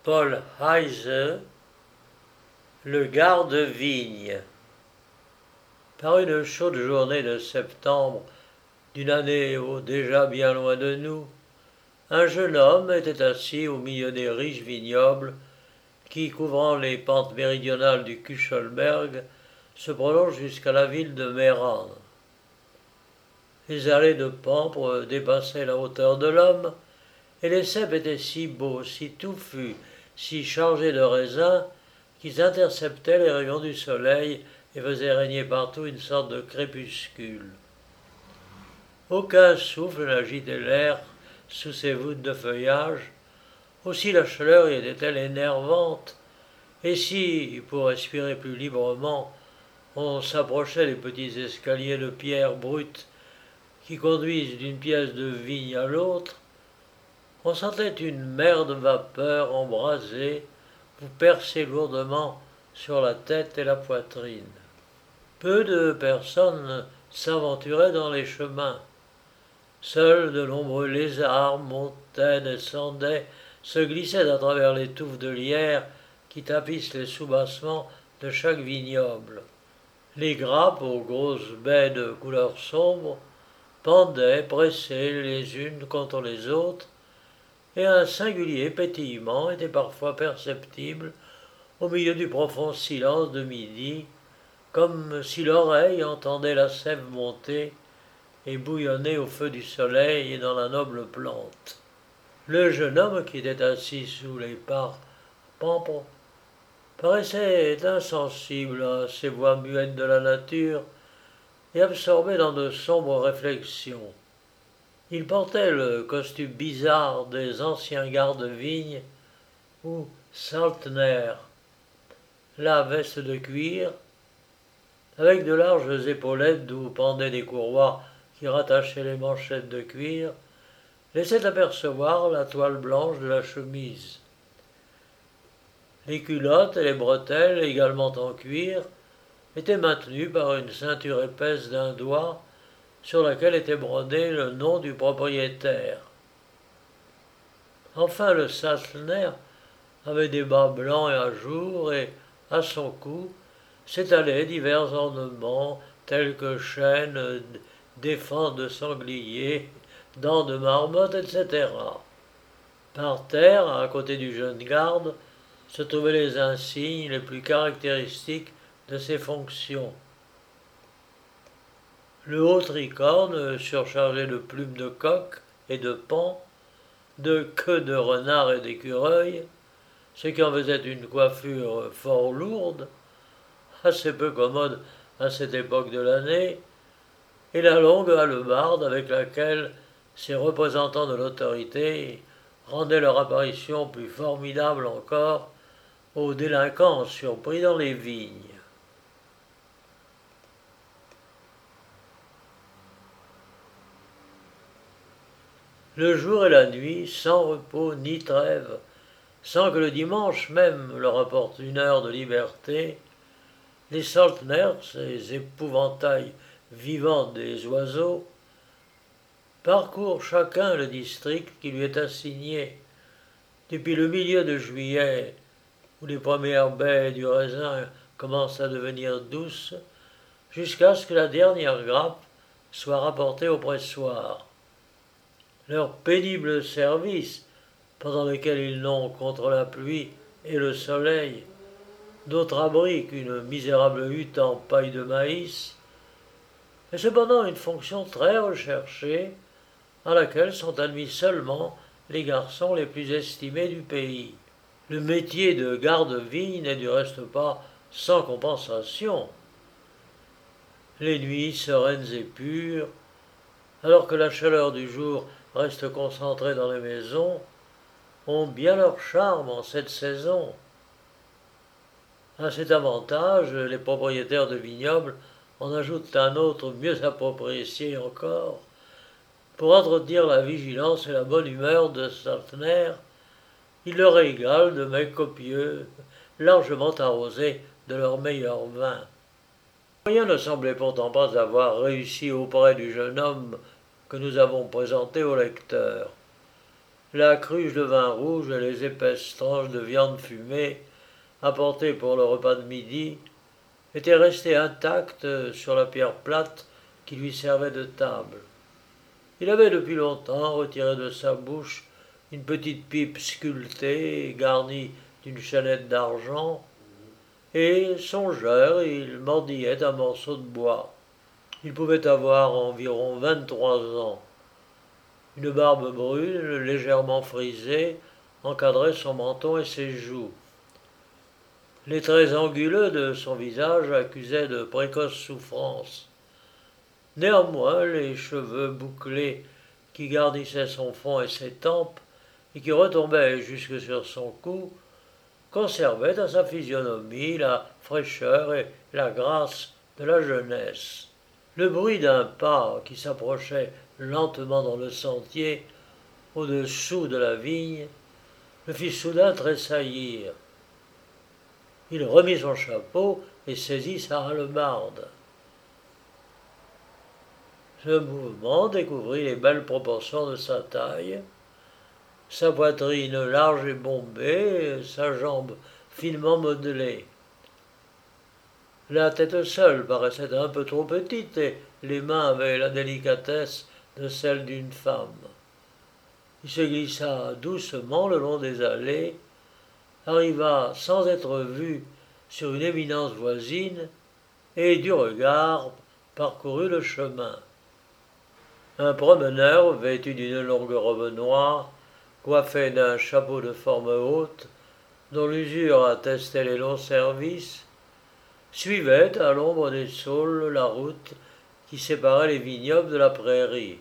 Paul Heise, le garde-vigne. Par une chaude journée de septembre d'une année déjà bien loin de nous, un jeune homme était assis au milieu des riches vignobles qui, couvrant les pentes méridionales du Kuchelberg, se prolongent jusqu'à la ville de Meran. Les allées de pampres dépassaient la hauteur de l'homme, et les cèpes étaient si beaux, si touffus, si chargés de raisins, qu'ils interceptaient les rayons du soleil et faisaient régner partout une sorte de crépuscule. Aucun souffle n'agitait l'air sous ces voûtes de feuillage, aussi la chaleur y était-elle énervante, et si, pour respirer plus librement, on s'approchait des petits escaliers de pierre brute qui conduisent d'une pièce de vigne à l'autre, on sentait une mer de vapeur embrasée vous percer lourdement sur la tête et la poitrine. Peu de personnes s'aventuraient dans les chemins. Seuls de nombreux lézards montaient, descendaient, se glissaient à travers les touffes de lierre qui tapissent les soubassements de chaque vignoble. Les grappes aux grosses baies de couleur sombre pendaient pressées les unes contre les autres, et un singulier pétillement était parfois perceptible au milieu du profond silence de midi, comme si l'oreille entendait la sève monter et bouillonner au feu du soleil et dans la noble plante. Le jeune homme qui était assis sous les pampres paraissait insensible à ces voix muettes de la nature et absorbé dans de sombres réflexions. Il portait le costume bizarre des anciens gardes-vignes ou saltner, la veste de cuir, avec de larges épaulettes d'où pendaient des courroies qui rattachaient les manchettes de cuir, laissait apercevoir la toile blanche de la chemise. Les culottes et les bretelles, également en cuir, étaient maintenues par une ceinture épaisse d'un doigt sur laquelle était brodé le nom du propriétaire. Enfin, le saltner avait des bas blancs et à jour, et, à son cou, s'étalaient divers ornements tels que chaînes, défenses de sanglier, dents de marmotte, etc. Par terre, à côté du jeune garde, se trouvaient les insignes les plus caractéristiques de ses fonctions. Le haut tricorne, surchargé de plumes de coq et de paon, de queues de renard et d'écureuil, ce qui en faisait une coiffure fort lourde, assez peu commode à cette époque de l'année, et la longue hallebarde avec laquelle ces représentants de l'autorité rendaient leur apparition plus formidable encore aux délinquants surpris dans les vignes. Le jour et la nuit, sans repos ni trêve, sans que le dimanche même leur apporte une heure de liberté, les saltners, ces épouvantails vivants des oiseaux, parcourent chacun le district qui lui est assigné, depuis le milieu de juillet, où les premières baies du raisin commencent à devenir douces, jusqu'à ce que la dernière grappe soit rapportée au pressoir. Leur pénible service, pendant lequel ils n'ont contre la pluie et le soleil d'autre abri qu'une misérable hutte en paille de maïs, est cependant une fonction très recherchée, à laquelle sont admis seulement les garçons les plus estimés du pays. Le métier de garde-vigne n'est du reste pas sans compensation. Les nuits sereines et pures, alors que la chaleur du jour reste concentrée dans les maisons, ont bien leur charme en cette saison. À cet avantage, les propriétaires de vignobles en ajoutent un autre mieux approprié encore, pour entretenir la vigilance et la bonne humeur de Saltner. Il leur régale de mets copieux, largement arrosés de leur meilleur vin. Rien ne semblait pourtant pas avoir réussi auprès du jeune homme que nous avons présenté au lecteur. la cruche de vin rouge et les épaisses tranches de viande fumée, apportées pour le repas de midi, étaient restées intactes sur la pierre plate qui lui servait de table. Il avait depuis longtemps retiré de sa bouche une petite pipe sculptée, garnie d'une chaînette d'argent, et, songeur, il mordillait un morceau de bois. Il pouvait avoir environ 23 ans. Une barbe brune, légèrement frisée, encadrait son menton et ses joues. Les traits anguleux de son visage accusaient de précoces souffrances. Néanmoins, les cheveux bouclés qui garnissaient son front et ses tempes, et qui retombaient jusque sur son cou, conservaient à sa physionomie la fraîcheur et la grâce de la jeunesse. Le bruit d'un pas qui s'approchait lentement dans le sentier, au-dessous de la vigne, le fit soudain tressaillir. Il remit son chapeau et saisit sa hallebarde. Ce mouvement découvrit les belles proportions de sa taille, sa poitrine large et bombée, sa jambe finement modelée. La tête seule paraissait un peu trop petite et les mains avaient la délicatesse de celle d'une femme. Il se glissa doucement le long des allées, arriva sans être vu sur une éminence voisine et du regard parcourut le chemin. Un promeneur vêtu d'une longue robe noire, coiffé d'un chapeau de forme haute, dont l'usure attestait les longs services, suivait à l'ombre des saules la route qui séparait les vignobles de la prairie.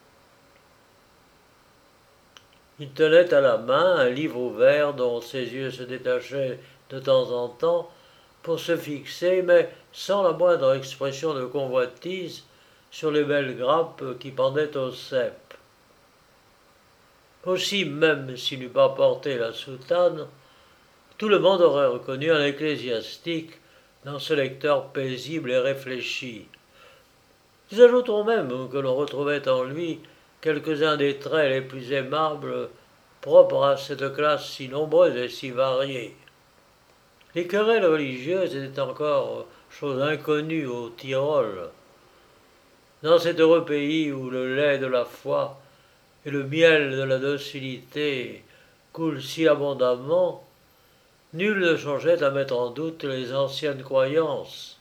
Il tenait à la main un livre ouvert dont ses yeux se détachaient de temps en temps pour se fixer, mais sans la moindre expression de convoitise, sur les belles grappes qui pendaient au cep. Aussi, même s'il n'eût pas porté la soutane, tout le monde aurait reconnu un ecclésiastique dans ce lecteur paisible et réfléchi. Nous ajoutons même que l'on retrouvait en lui quelques-uns des traits les plus aimables propres à cette classe si nombreuse et si variée. Les querelles religieuses étaient encore chose inconnue au Tyrol. Dans cet heureux pays où le lait de la foi et le miel de la docilité coulent si abondamment, nul ne songeait à mettre en doute les anciennes croyances.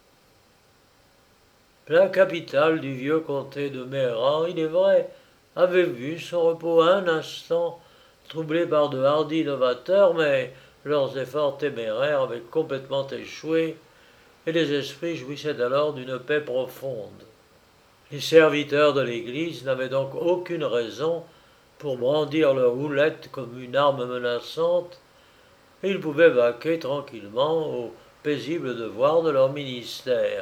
La capitale du vieux comté de Méran, il est vrai, avait vu son repos un instant troublé par de hardis novateurs, mais leurs efforts téméraires avaient complètement échoué, et les esprits jouissaient alors d'une paix profonde. Les serviteurs de l'Église n'avaient donc aucune raison pour brandir leur houlette comme une arme menaçante, et ils pouvaient vaquer tranquillement aux paisibles devoirs de leur ministère.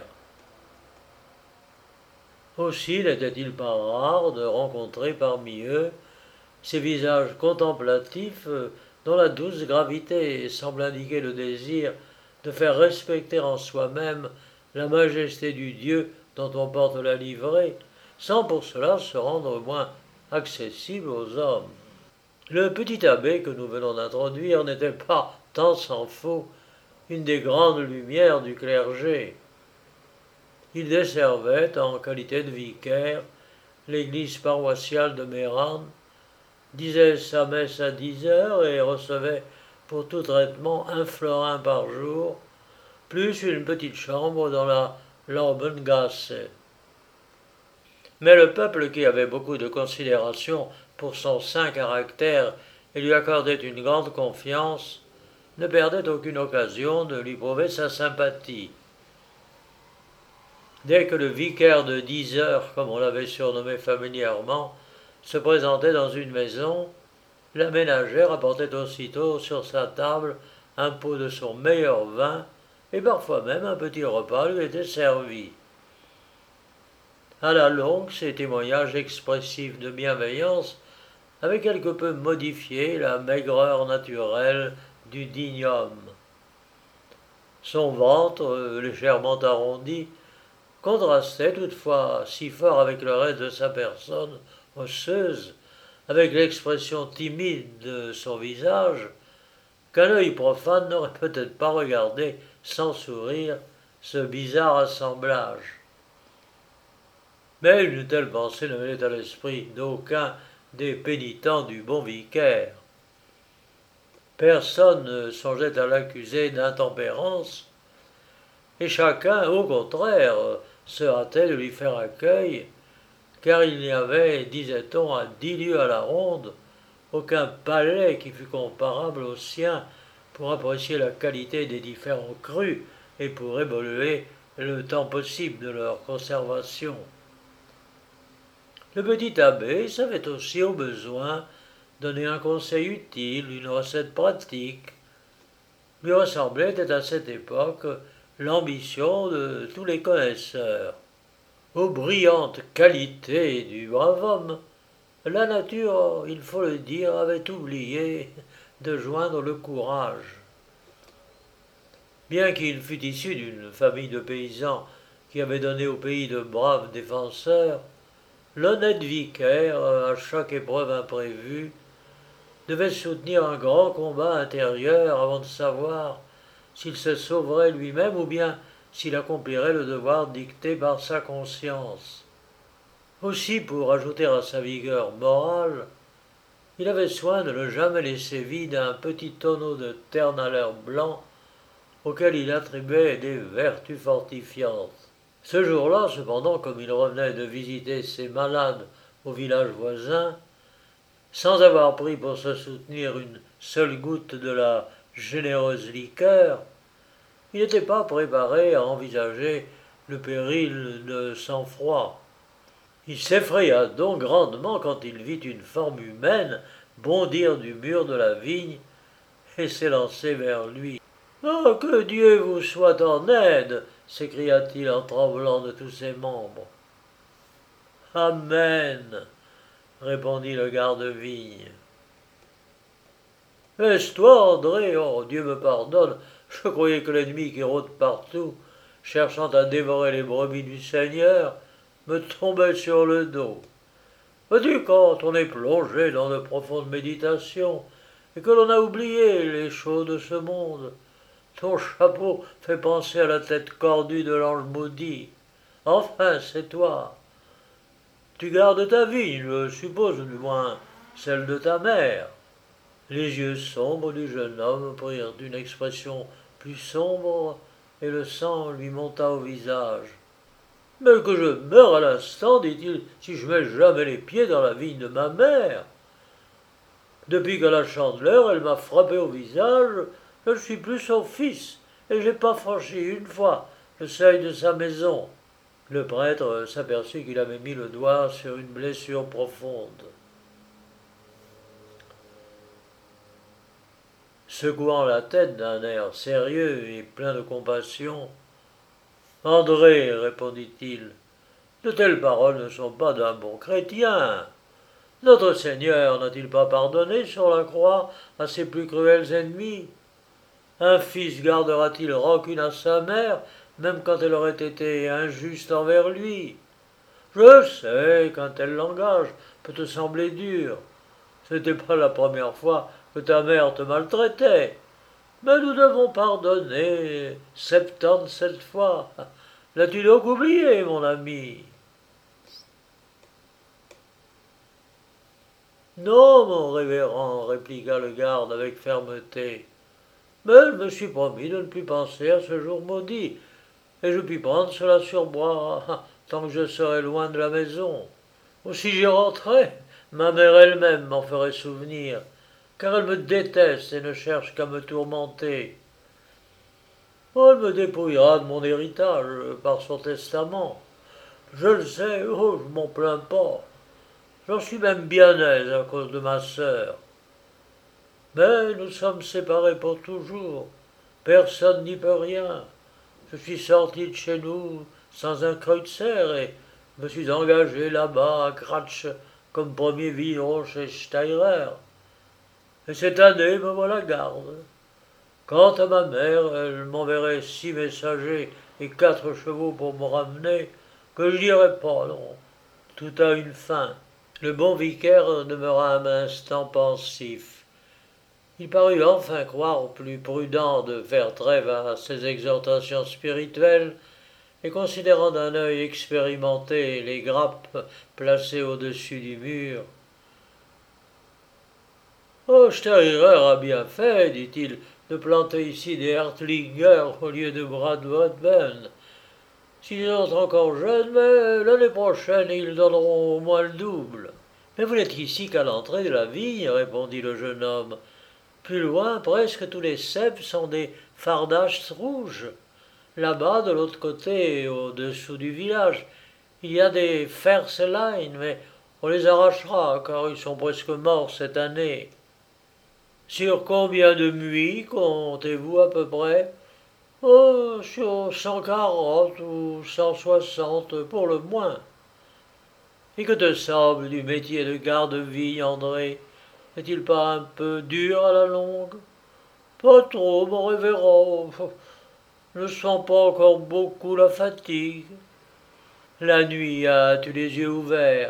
Aussi n'était-il pas rare de rencontrer parmi eux ces visages contemplatifs dont la douce gravité semble indiquer le désir de faire respecter en soi-même la majesté du Dieu dont on porte la livrée, sans pour cela se rendre moins accessible aux hommes. Le petit abbé que nous venons d'introduire n'était pas, tant s'en faut, une des grandes lumières du clergé. Il desservait, en qualité de vicaire, l'église paroissiale de Méran, disait sa messe à 10 heures et recevait pour tout traitement 1 florin par jour, plus une petite chambre dans la Laubengasse. Mais le peuple, qui avait beaucoup de considération pour son saint caractère et lui accordait une grande confiance, ne perdait aucune occasion de lui prouver sa sympathie. Dès que le vicaire de 10 heures, comme on l'avait surnommé familièrement, se présentait dans une maison, la ménagère apportait aussitôt sur sa table un pot de son meilleur vin, et parfois même un petit repas lui était servi. À la longue, ces témoignages expressifs de bienveillance avaient quelque peu modifié la maigreur naturelle du digne homme. Son ventre, légèrement arrondi, contrastait toutefois si fort avec le reste de sa personne osseuse avec l'expression timide de son visage, qu'un œil profane n'aurait peut-être pas regardé sans sourire ce bizarre assemblage. Mais une telle pensée ne venait à l'esprit d'aucun des pénitents du bon vicaire. Personne ne songeait à l'accuser d'intempérance, et chacun, au contraire, se hâtait de lui faire accueil, car il n'y avait, disait-on, à 10 lieues à la ronde, aucun palais qui fût comparable au sien pour apprécier la qualité des différents crus et pour évoluer le temps possible de leur conservation. Le petit abbé savait aussi au besoin donner un conseil utile, une recette pratique. Lui ressemblait à cette époque l'ambition de tous les connaisseurs. Aux brillantes qualités du brave homme, la nature, il faut le dire, avait oublié de joindre le courage. Bien qu'il fût issu d'une famille de paysans qui avait donné au pays de braves défenseurs, l'honnête vicaire, à chaque épreuve imprévue, devait soutenir un grand combat intérieur avant de savoir s'il se sauverait lui-même ou bien s'il accomplirait le devoir dicté par sa conscience. Aussi, pour ajouter à sa vigueur morale, il avait soin de ne jamais laisser vide un petit tonneau de terne à l'air blanc auquel il attribuait des vertus fortifiantes. Ce jour-là, cependant, comme il revenait de visiter ses malades au village voisin, sans avoir pris pour se soutenir une seule goutte de la généreuse liqueur, il n'était pas préparé à envisager le péril de sang-froid. Il s'effraya donc grandement quand il vit une forme humaine bondir du mur de la vigne et s'élancer vers lui. « Ah, que Dieu vous soit en aide !» s'écria-t-il en tremblant de tous ses membres. « Amen !» répondit le garde-vigne. « Est-ce toi, André ? Oh, Dieu me pardonne, je croyais que l'ennemi qui rôde partout, cherchant à dévorer les brebis du Seigneur, me tombait sur le dos. Vois-tu, quand on est plongé dans de profondes méditations et que l'on a oublié les choses de ce monde, ton chapeau fait penser à la tête cordue de l'ange maudit. Enfin, c'est toi. Tu gardes ta vie, je suppose, du moins celle de ta mère. » Les yeux sombres du jeune homme prirent une expression plus sombre et le sang lui monta au visage. « Mais que je meure à l'instant, dit-il, si je mets jamais les pieds dans la vigne de ma mère. Depuis qu'à la Chandeleur, elle m'a frappé au visage, je ne suis plus son fils, et j'ai pas franchi une fois le seuil de sa maison. » Le prêtre s'aperçut qu'il avait mis le doigt sur une blessure profonde. Secouant la tête d'un air sérieux et plein de compassion, « André, répondit-il, de telles paroles ne sont pas d'un bon chrétien. Notre Seigneur n'a-t-il pas pardonné sur la croix à ses plus cruels ennemis? Un fils gardera-t-il rancune à sa mère, même quand elle aurait été injuste envers lui? Je sais qu'un tel langage peut te sembler dur. Ce n'était pas la première fois que ta mère te maltraitait. Mais nous devons pardonner 77 fois. L'as-tu donc oublié, mon ami? Non, mon révérend, répliqua le garde avec fermeté. Mais je me suis promis de ne plus penser à ce jour maudit, et je puis prendre cela sur moi tant que je serai loin de la maison. Ou si j'y rentrais, ma mère elle-même m'en ferait souvenir, car elle me déteste et ne cherche qu'à me tourmenter. Elle me dépouillera de mon héritage par son testament. Je le sais, oh, je m'en plains pas. J'en suis même bien aise à cause de ma sœur. Mais nous sommes séparés pour toujours. Personne n'y peut rien. Je suis sorti de chez nous sans un kreutzer et me suis engagé là-bas à Gratsch comme premier vigneron chez Steirer. Et cette année me voilà garde. Quant à ma mère, elle m'enverrait 6 messagers et 4 chevaux pour me ramener, que je dirais pas, non. Tout a une fin. Le bon vicaire demeura un instant pensif. Il parut enfin croire plus prudent de faire trêve à ses exhortations spirituelles, et considérant d'un œil expérimenté les grappes placées au-dessus du mur. Oh, Steirer a bien fait, dit-il, de planter ici des Hertlinger au lieu de Bradwardben. S'ils sont encore jeunes, mais l'année prochaine ils donneront au moins le double. Mais vous n'êtes ici qu'à l'entrée de la vigne, répondit le jeune homme. Plus loin, presque tous les cèpes sont des fardaches rouges. Là-bas, de l'autre côté, au-dessous du village, il y a des Ferselein, mais on les arrachera, car ils sont presque morts cette année. Sur combien de muids comptez-vous à peu près? Oh, sur 140 ou 160 pour le moins. Et que te semble du métier de garde-vigne, André? N'est-il pas un peu dur à la longue? Pas trop, mon révérend. Je ne sens pas encore beaucoup la fatigue. La nuit, as-tu les yeux ouverts?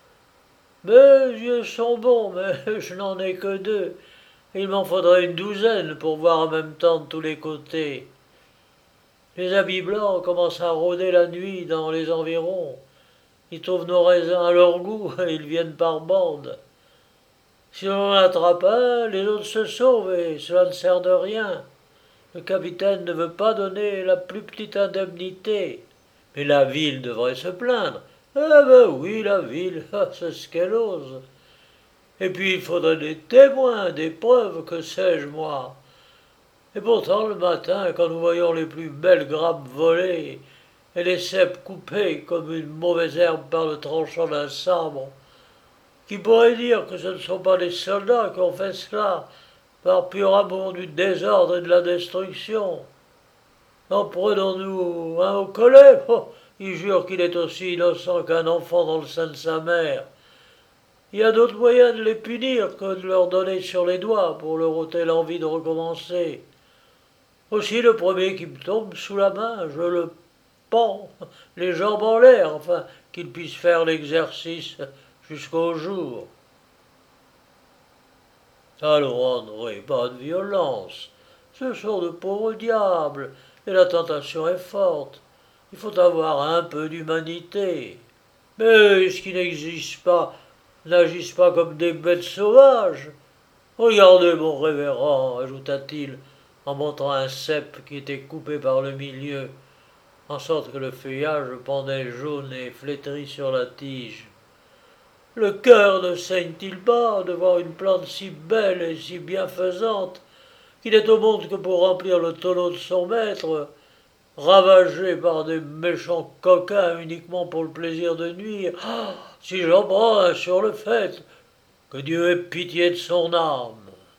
Mes yeux sont bons, mais je n'en ai que deux. Il m'en faudrait une douzaine pour voir en même temps de tous les côtés. Les habits blancs commencent à rôder la nuit dans les environs. Ils trouvent nos raisins à leur goût et ils viennent par bandes. Si l'on en attrape un, les autres se sauvent et cela ne sert de rien. Le capitaine ne veut pas donner la plus petite indemnité. Mais la ville devrait se plaindre. Ah ben oui, la ville, c'est ce qu'elle ose. Et puis il faudrait des témoins, des preuves, que sais-je moi. Et pourtant le matin, quand nous voyons les plus belles grappes volées, et les cèpes coupées comme une mauvaise herbe par le tranchant d'un sabre, qui pourrait dire que ce ne sont pas les soldats qui ont fait cela, par pur amour du désordre et de la destruction? En prenons-nous un au collet? Oh, il jure qu'il est aussi innocent qu'un enfant dans le sein de sa mère. Il y a d'autres moyens de les punir que de leur donner sur les doigts pour leur ôter l'envie de recommencer. Aussi le premier qui me tombe sous la main, je le pends, les jambes en l'air, afin qu'il puisse faire l'exercice jusqu'au jour. Allons, André, pas de violence. Ce sont de pauvres diables, et la tentation est forte. Il faut avoir un peu d'humanité. Mais ce qui n'agissent pas comme des bêtes sauvages. Regardez, mon révérend, ajouta-t-il, en montrant un cep qui était coupé par le milieu, en sorte que le feuillage pendait jaune et flétri sur la tige. Le cœur ne saigne-t-il pas de voir une plante si belle et si bienfaisante, qui n'est au monde que pour remplir le tonneau de son maître, ravagée par des méchants coquins uniquement pour le plaisir de nuire? Ah, si j'en prends un sur le fait, que Dieu ait pitié de son âme.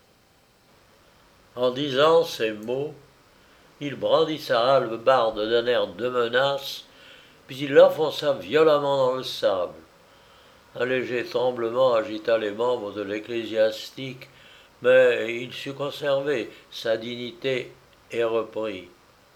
En disant ces mots, il brandit sa hallebarde d'un air de menace, puis il l'enfonça violemment dans le sable. Un léger tremblement agita les membres de l'ecclésiastique, mais il sut conserver sa dignité et reprit.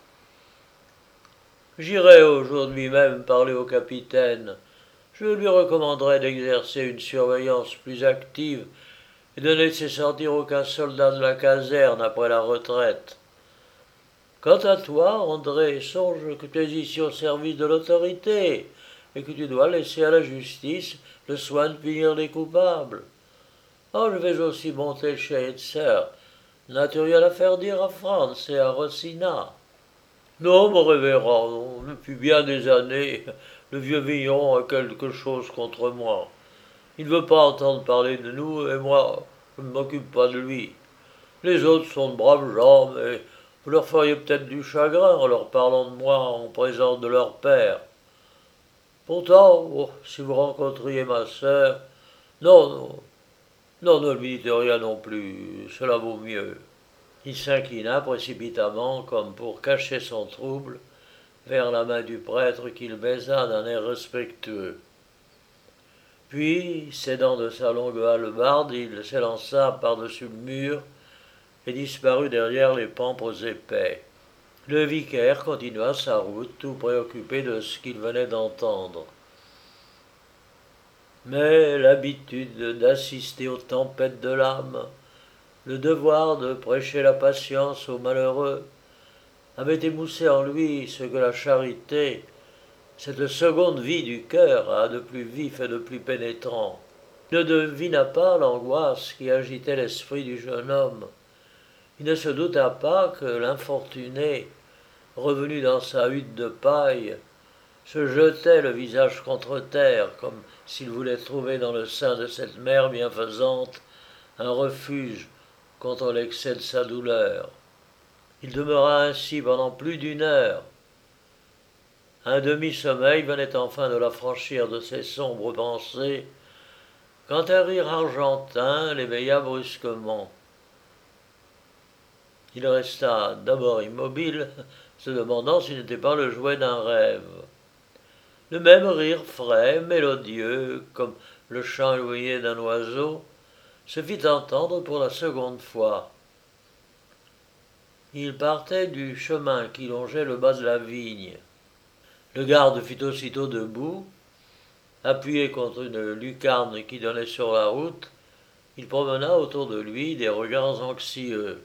J'irai aujourd'hui même parler au capitaine. Je lui recommanderai d'exercer une surveillance plus active et de ne laisser sortir aucun soldat de la caserne après la retraite. Quant à toi, André, songe que tu es ici au service de l'autorité et que tu dois laisser à la justice le soin de punir les coupables. Oh, je vais aussi monter chez Hetzer. N'as-tu rien à faire dire à Franz et à Rossina? Non, mon révérend, non. Depuis bien des années, le vieux Villon a quelque chose contre moi. Il ne veut pas entendre parler de nous, et moi, je ne m'occupe pas de lui. Les autres sont de braves gens, mais vous leur feriez peut-être du chagrin en leur parlant de moi en présence de leur père. Pourtant, oh, si vous rencontriez ma sœur, non, non, non, ne lui dites rien non plus, cela vaut mieux. Il s'inclina précipitamment, comme pour cacher son trouble, vers la main du prêtre qu'il baisa d'un air respectueux. Puis, s'aidant de sa longue hallebarde, il s'élança par-dessus le mur et disparut derrière les pampres épais. Le vicaire continua sa route, tout préoccupé de ce qu'il venait d'entendre. Mais l'habitude d'assister aux tempêtes de l'âme, le devoir de prêcher la patience aux malheureux, avait émoussé en lui ce que la charité, cette seconde vie du cœur, a de plus vif et de plus pénétrant. Il ne devina pas l'angoisse qui agitait l'esprit du jeune homme. Il ne se douta pas que l'infortuné, revenu dans sa hutte de paille, se jetait le visage contre terre, comme s'il voulait trouver dans le sein de cette mère bienfaisante un refuge contre l'excès de sa douleur. Il demeura ainsi pendant plus d'une heure. Un demi-sommeil venait enfin de l'affranchir de ses sombres pensées, quand un rire argentin l'éveilla brusquement. Il resta d'abord immobile, se demandant si n'était pas le jouet d'un rêve. Le même rire frais, mélodieux, comme le chant éloigné d'un oiseau, se fit entendre pour la seconde fois. Il partait du chemin qui longeait le bas de la vigne. Le garde fut aussitôt debout, appuyé contre une lucarne qui donnait sur la route. Il promena autour de lui des regards anxieux.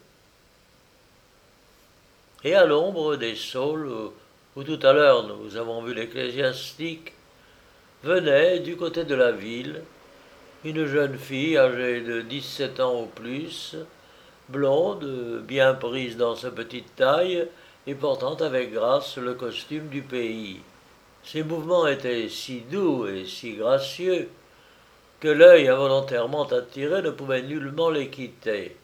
Et à l'ombre des saules, où tout à l'heure nous avons vu l'ecclésiastique, venait, du côté de la ville, une jeune fille âgée de 17 ans au plus, blonde, bien prise dans sa petite taille, et portant avec grâce le costume du pays. Ses mouvements étaient si doux et si gracieux que l'œil involontairement attiré ne pouvait nullement les quitter.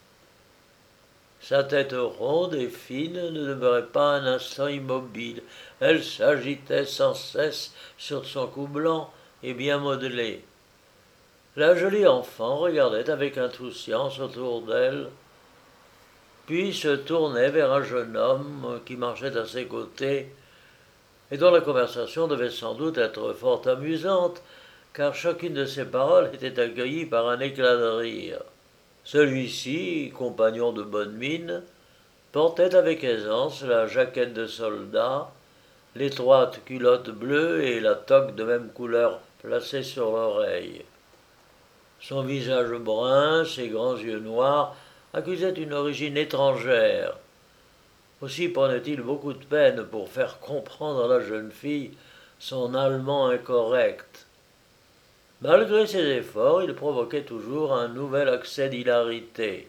Sa tête ronde et fine ne demeurait pas un instant immobile. Elle s'agitait sans cesse sur son cou blanc et bien modelé. La jolie enfant regardait avec insouciance autour d'elle, puis se tournait vers un jeune homme qui marchait à ses côtés et dont la conversation devait sans doute être fort amusante, car chacune de ses paroles était accueillie par un éclat de rire. Celui-ci, compagnon de bonne mine, portait avec aisance la jaquette de soldat, l'étroite culotte bleue et la toque de même couleur placée sur l'oreille. Son visage brun, ses grands yeux noirs, accusaient une origine étrangère. Aussi prenait-il beaucoup de peine pour faire comprendre à la jeune fille son allemand incorrect. Malgré ses efforts, il provoquait toujours un nouvel accès d'hilarité.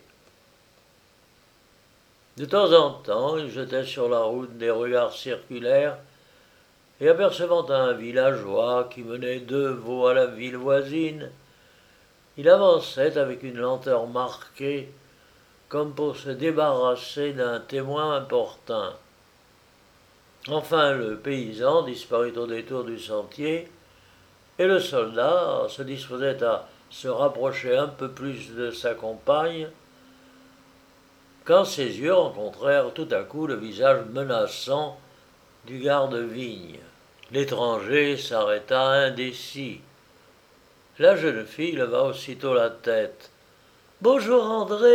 De temps en temps, il jetait sur la route des regards circulaires, et apercevant un villageois qui menait 2 veaux à la ville voisine, il avançait avec une lenteur marquée, comme pour se débarrasser d'un témoin importun. Enfin, le paysan disparut au détour du sentier, et le soldat se disposait à se rapprocher un peu plus de sa compagne, quand ses yeux rencontrèrent tout à coup le visage menaçant du garde-vigne. L'étranger s'arrêta indécis. La jeune fille leva aussitôt la tête. « Bonjour André !»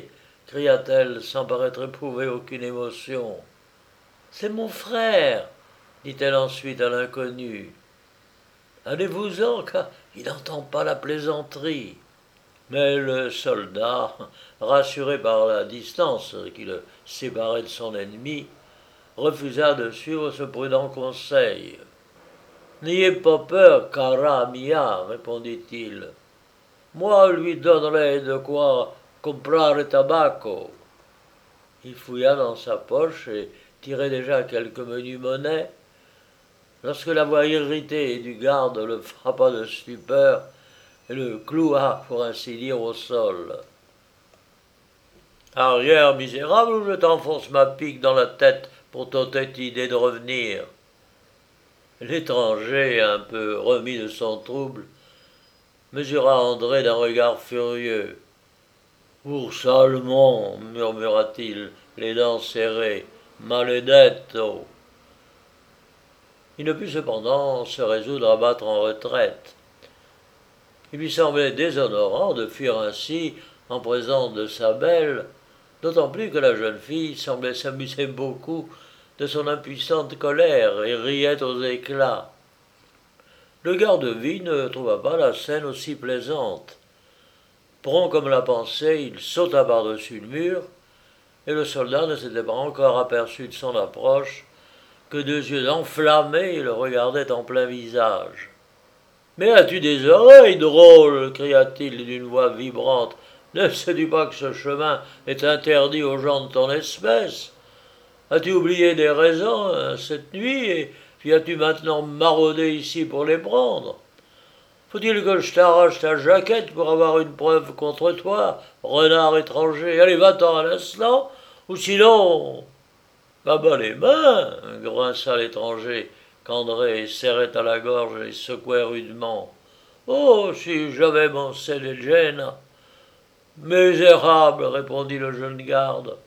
cria-t-elle sans paraître éprouver aucune émotion. « C'est mon frère !» dit-elle ensuite à l'inconnu. « Allez-vous-en, car il n'entend pas la plaisanterie. » Mais le soldat, rassuré par la distance qui le séparait de son ennemi, refusa de suivre ce prudent conseil. « N'ayez pas peur, cara mia, répondit-il. Moi lui donnerai de quoi comprare tabacco. Il fouilla dans sa poche et tirait déjà quelques menues monnaies, lorsque la voix irritée du garde le frappa de stupeur et le cloua, pour ainsi dire, au sol. « Arrière, misérable, ou je t'enfonce ma pique dans la tête pour t'ôter idée de revenir. » L'étranger, un peu remis de son trouble, mesura André d'un regard furieux. « Ours allemand, murmura-t-il, les dents serrées, maledetto. » Il ne put cependant se résoudre à battre en retraite. Il lui semblait déshonorant de fuir ainsi en présence de sa belle, d'autant plus que la jeune fille semblait s'amuser beaucoup de son impuissante colère et riait aux éclats. Le garde-vie ne trouva pas la scène aussi plaisante. Prompt comme la pensée, il sauta par-dessus le mur, et le soldat ne s'était pas encore aperçu de son approche que deux yeux enflammés le regardaient en plein visage. Mais as-tu des oreilles, drôle cria-t-il d'une voix vibrante. Ne sais-tu pas que ce chemin est interdit aux gens de ton espèce? As-tu oublié des raisons cette nuit et viens-tu maintenant marauder ici pour les prendre? Faut-il que je t'arrache ta jaquette pour avoir une preuve contre toi, renard étranger? Allez, va-t'en à l'instant, ou sinon... Ah bah les mains grinça l'étranger, qu'André serrait à la gorge et secouait rudement. Oh, si j'avais mon Sénégène. Misérable, répondit le jeune garde.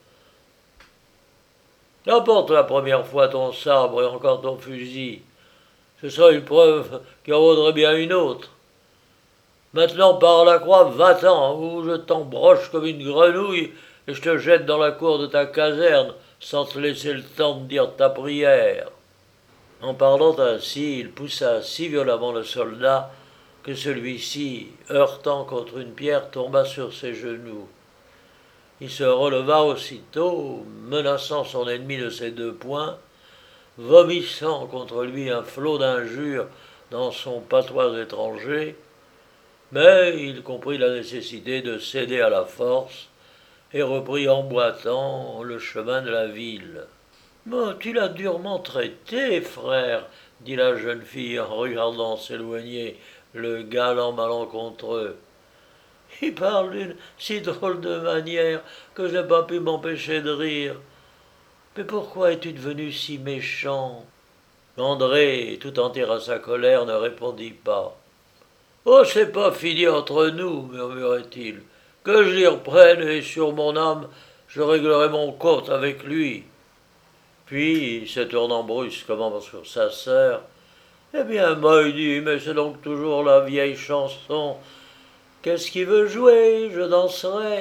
Apporte la première fois ton sabre et encore ton fusil. Ce sera une preuve qui en vaudrait bien une autre. Maintenant, par la croix, va-t'en, ou je t'embroche comme une grenouille et je te jette dans la cour de ta caserne sans te laisser le temps de dire ta prière. En parlant ainsi, il poussa si violemment le soldat que celui-ci, heurtant contre une pierre, tomba sur ses genoux. Il se releva aussitôt, menaçant son ennemi de ses deux poings, vomissant contre lui un flot d'injures dans son patois étranger, mais il comprit la nécessité de céder à la force et reprit en boitant le chemin de la ville. « Tu l'as durement traité, frère, dit la jeune fille en regardant s'éloigner le galant malencontreux. Il parle d'une si drôle de manière que je n'ai pas pu m'empêcher de rire. Mais pourquoi es-tu devenu si méchant? André, tout entier à sa colère, ne répondit pas. Oh, c'est pas fini entre nous, murmurait-il. Que je l'y reprenne et sur mon âme, je réglerai mon compte avec lui. Puis, se tournant brusquement sur sa sœur, eh bien, Moïdi, mais c'est donc toujours la vieille chanson. Qu'est-ce qui veut jouer? Je danserai.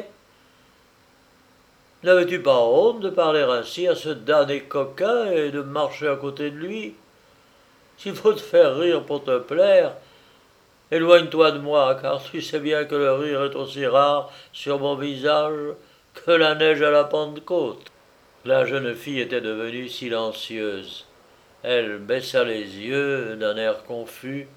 N'avais-tu pas honte de parler ainsi à ce damné coquin et de marcher à côté de lui? S'il faut te faire rire pour te plaire, éloigne-toi de moi, car tu sais bien que le rire est aussi rare sur mon visage que la neige à la Pentecôte. La jeune fille était devenue silencieuse. Elle baissa les yeux d'un air confus,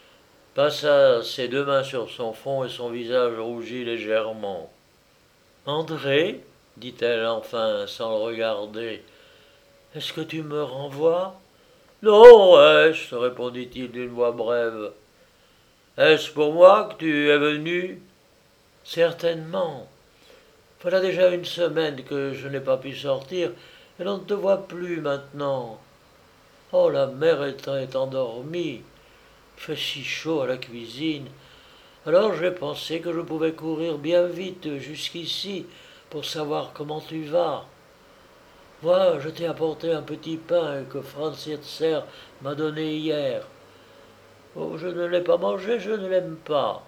passa ses deux mains sur son front et son visage rougit légèrement. André, dit-elle enfin sans le regarder, est-ce que tu me renvoies? Non, est-ce, répondit-il d'une voix brève. Est-ce pour moi que tu es venu? Certainement. Voilà déjà une semaine que je n'ai pas pu sortir, et l'on ne te voit plus maintenant. Oh, la mère est endormie. Il fait si chaud à la cuisine. Alors j'ai pensé que je pouvais courir bien vite jusqu'ici pour savoir comment tu vas. Moi, je t'ai apporté un petit pain que Franz Yetzer m'a donné hier. Oh, je ne l'ai pas mangé, je ne l'aime pas.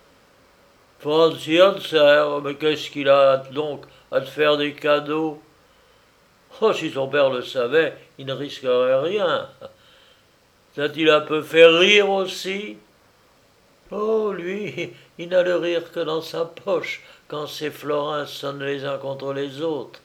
Franz Yetzer, mais qu'est-ce qu'il a donc à te faire des cadeaux? Oh, si son père le savait, il ne risquerait rien. T'a-t-il un peu fait rire aussi? Oh, lui, il n'a le rire que dans sa poche quand ses florins sonnent les uns contre les autres.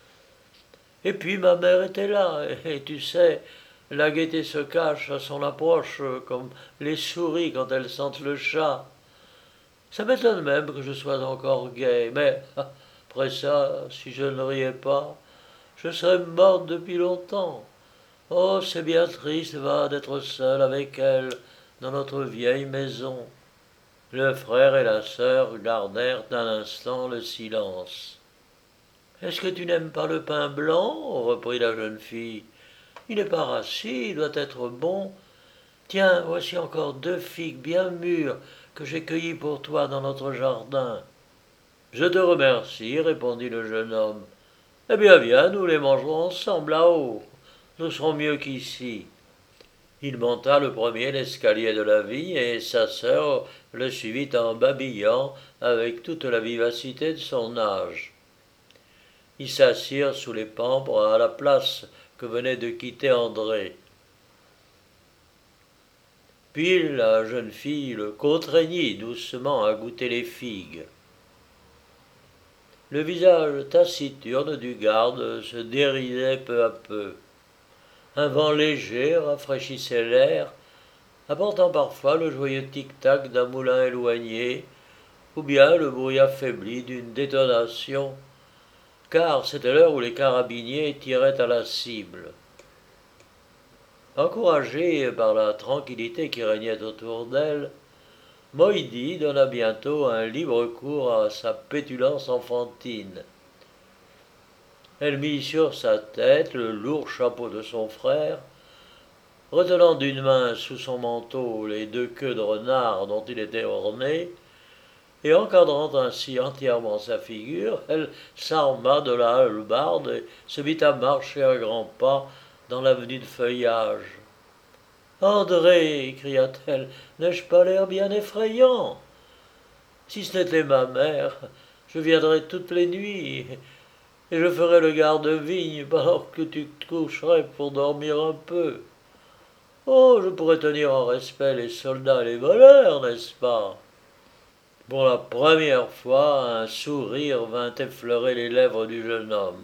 Et puis ma mère était là, et tu sais, la gaieté se cache à son approche comme les souris quand elles sentent le chat. Ça m'étonne même que je sois encore gai, mais après ça, si je ne riais pas, je serais morte depuis longtemps. Oh, c'est bien triste, va, d'être seul avec elle dans notre vieille maison. Le frère et la sœur gardèrent un instant le silence. Est-ce que tu n'aimes pas le pain blanc? Reprit la jeune fille. Il n'est pas rassis, il doit être bon. Tiens, voici encore 2 figues bien mûres que j'ai cueillies pour toi dans notre jardin. Je te remercie, répondit le jeune homme. Eh bien, viens, nous les mangerons ensemble là-haut. Nous serons mieux qu'ici. Il monta le premier l'escalier de la vigne et sa sœur le suivit en babillant avec toute la vivacité de son âge. Ils s'assirent sous les pampres à la place que venait de quitter André. Puis la jeune fille le contraignit doucement à goûter les figues. Le visage taciturne du garde se déridait peu à peu. Un vent léger rafraîchissait l'air, apportant parfois le joyeux tic-tac d'un moulin éloigné, ou bien le bruit affaibli d'une détonation, car c'était l'heure où les carabiniers tiraient à la cible. Encouragée par la tranquillité qui régnait autour d'elle, Moïdi donna bientôt un libre cours à sa pétulance enfantine. Elle mit sur sa tête le lourd chapeau de son frère, retenant d'une main sous son manteau les deux queues de renard dont il était orné, et encadrant ainsi entièrement sa figure, elle s'arma de la hallebarde et se mit à marcher à grands pas dans l'avenue de feuillage. André, cria-t-elle, n'ai-je pas l'air bien effrayant? Si ce n'était ma mère, je viendrais toutes les nuits, et je ferais le garde-vigne pendant que tu te coucherais pour dormir un peu. Oh, je pourrais tenir en respect les soldats et les voleurs, n'est-ce pas? Pour la première fois, un sourire vint effleurer les lèvres du jeune homme.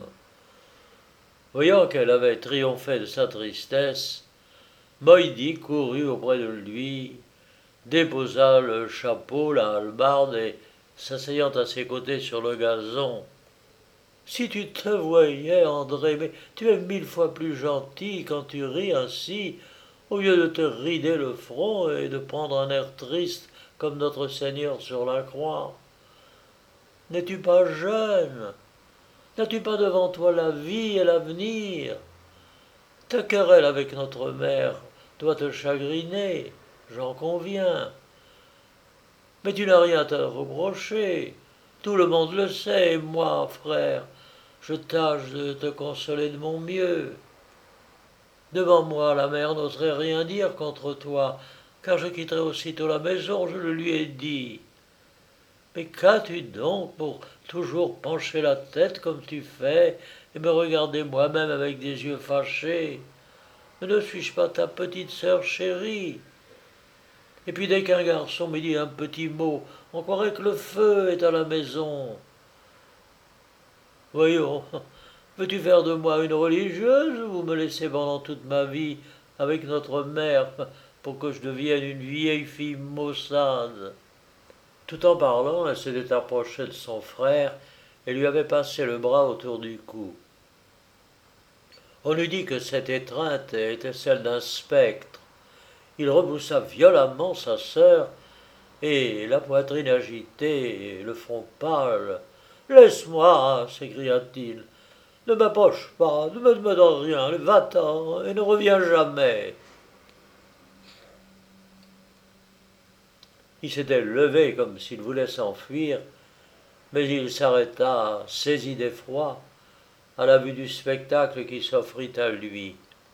Voyant qu'elle avait triomphé de sa tristesse, Moïdi courut auprès de lui, déposa le chapeau, la hallebarde, et, s'asseyant à ses côtés sur le gazon, si tu te voyais, André, mais tu es 1000 fois plus gentil quand tu ris ainsi, au lieu de te rider le front et de prendre un air triste comme notre Seigneur sur la croix. N'es-tu pas jeune? N'as-tu pas devant toi la vie et l'avenir? Ta querelle avec notre mère doit te chagriner, j'en conviens. Mais tu n'as rien à te reprocher. Tout le monde le sait, et moi, frère, je tâche de te consoler de mon mieux. Devant moi, la mère n'oserait rien dire contre toi, car je quitterai aussitôt la maison, je le lui ai dit. Mais qu'as-tu donc pour toujours pencher la tête comme tu fais et me regarder moi-même avec des yeux fâchés? Ne suis-je pas ta petite sœur chérie? Et puis dès qu'un garçon me dit un petit mot, on croirait que le feu est à la maison. Voyons, veux-tu faire de moi une religieuse ou me laisser pendant toute ma vie avec notre mère pour que je devienne une vieille fille maussade? Tout en parlant, elle s'était approchée de son frère et lui avait passé le bras autour du cou. On eût dit que cette étreinte était celle d'un spectre. Il repoussa violemment sa sœur, et, la poitrine agitée et le front pâle, laisse-moi, s'écria-t-il. Ne m'approche pas, ne me demande rien, va-t'en et ne reviens jamais. Il s'était levé comme s'il voulait s'enfuir, mais il s'arrêta, saisi d'effroi, à la vue du spectacle qui s'offrit à lui.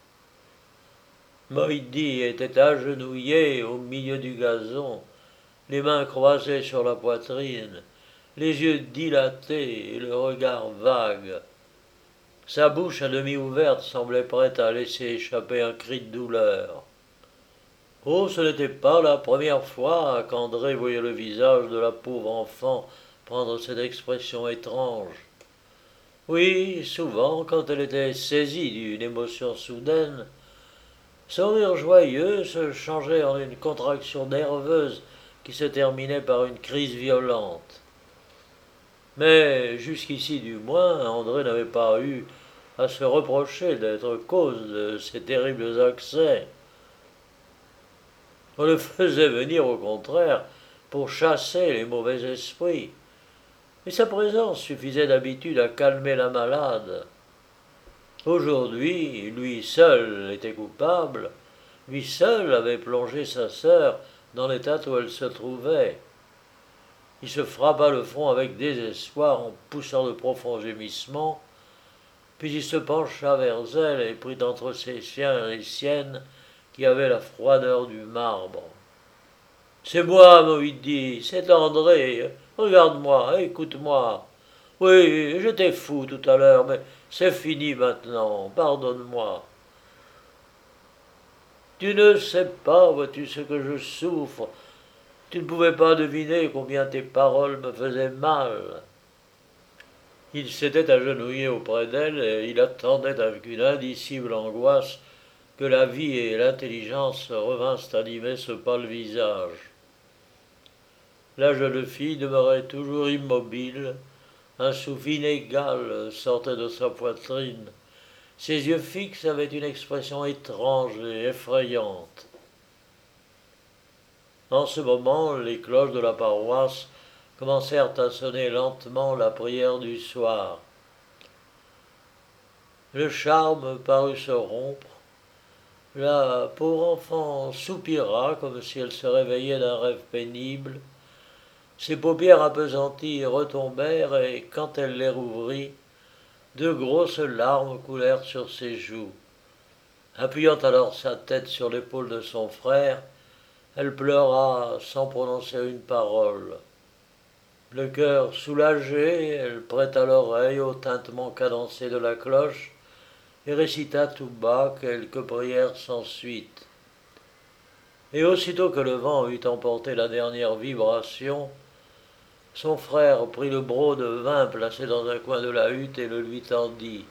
Moïdi était agenouillé au milieu du gazon, les mains croisées sur la poitrine, les yeux dilatés et le regard vague. Sa bouche à demi ouverte semblait prête à laisser échapper un cri de douleur. Oh, ce n'était pas la première fois qu'André voyait le visage de la pauvre enfant prendre cette expression étrange. Oui, souvent, quand elle était saisie d'une émotion soudaine, son rire joyeux se changeait en une contraction nerveuse qui se terminait par une crise violente. Mais jusqu'ici du moins, André n'avait pas eu à se reprocher d'être cause de ces terribles accès. On le faisait venir au contraire pour chasser les mauvais esprits, et sa présence suffisait d'habitude à calmer la malade. Aujourd'hui, lui seul était coupable, lui seul avait plongé sa sœur dans l'état où elle se trouvait. Il se frappa le front avec désespoir en poussant de profonds gémissements, puis il se pencha vers elle et prit entre ses siens les siennes qui avaient la froideur du marbre. C'est moi, Moïdi, c'est André. Regarde-moi, écoute-moi. Oui, j'étais fou tout à l'heure, mais c'est fini maintenant. Pardonne-moi. Tu ne sais pas, vois-tu, ce que je souffre. Tu ne pouvais pas deviner combien tes paroles me faisaient mal. Il s'était agenouillé auprès d'elle et il attendait avec une indicible angoisse que la vie et l'intelligence revinssent animer ce pâle visage. La jeune fille demeurait toujours immobile, un souffle inégal sortait de sa poitrine. Ses yeux fixes avaient une expression étrange et effrayante. En ce moment, les cloches de la paroisse commencèrent à sonner lentement la prière du soir. Le charme parut se rompre. La pauvre enfant soupira comme si elle se réveillait d'un rêve pénible. Ses paupières appesanties retombèrent et, quand elle les rouvrit, de grosses larmes coulèrent sur ses joues. Appuyant alors sa tête sur l'épaule de son frère, elle pleura sans prononcer une parole. Le cœur soulagé, elle prêta l'oreille au tintement cadencé de la cloche et récita tout bas quelques prières sans suite. Et aussitôt que le vent eut emporté la dernière vibration, son frère prit le broc de vin placé dans un coin de la hutte et le lui tendit.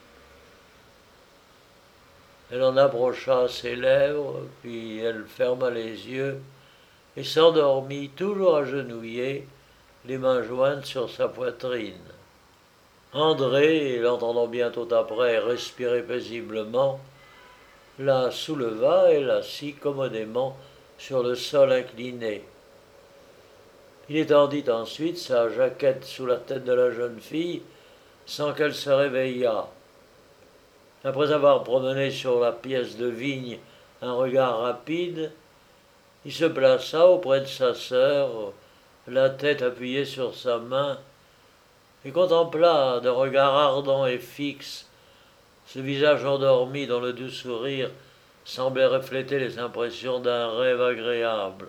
Elle en approcha ses lèvres, puis elle ferma les yeux et s'endormit, toujours agenouillée, les mains jointes sur sa poitrine. André, l'entendant bientôt après respirer paisiblement, la souleva et l'assit commodément sur le sol incliné. Il étendit ensuite sa jaquette sous la tête de la jeune fille sans qu'elle se réveillât. Après avoir promené sur la pièce de vigne un regard rapide, il se plaça auprès de sa sœur, la tête appuyée sur sa main, et contempla d'un regard ardent et fixe ce visage endormi dont le doux sourire semblait refléter les impressions d'un rêve agréable.